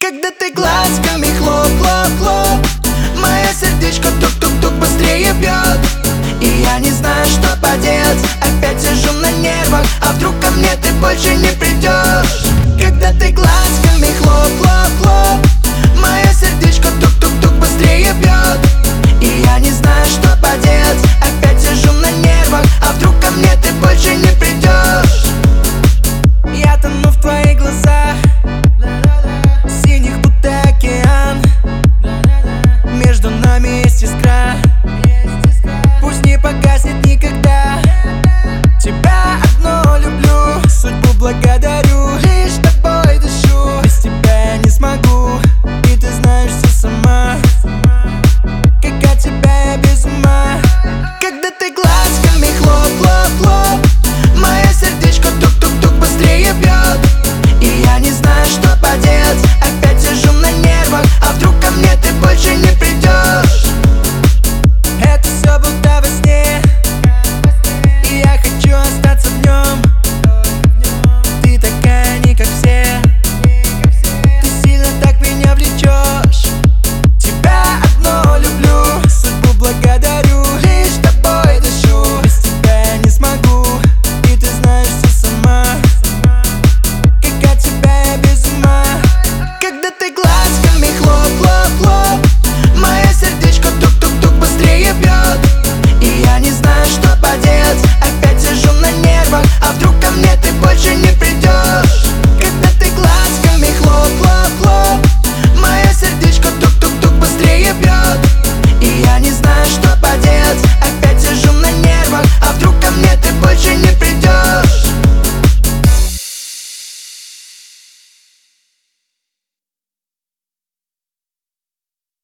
Когда ты глазками хлоп-хлоп-хлоп, мое сердечко тук-тук-тук быстрее бьет. И я не знаю, что поделать, опять сижу на нервах. А вдруг ко мне ты больше не придешь? Когда ты глазками хлоп-хлоп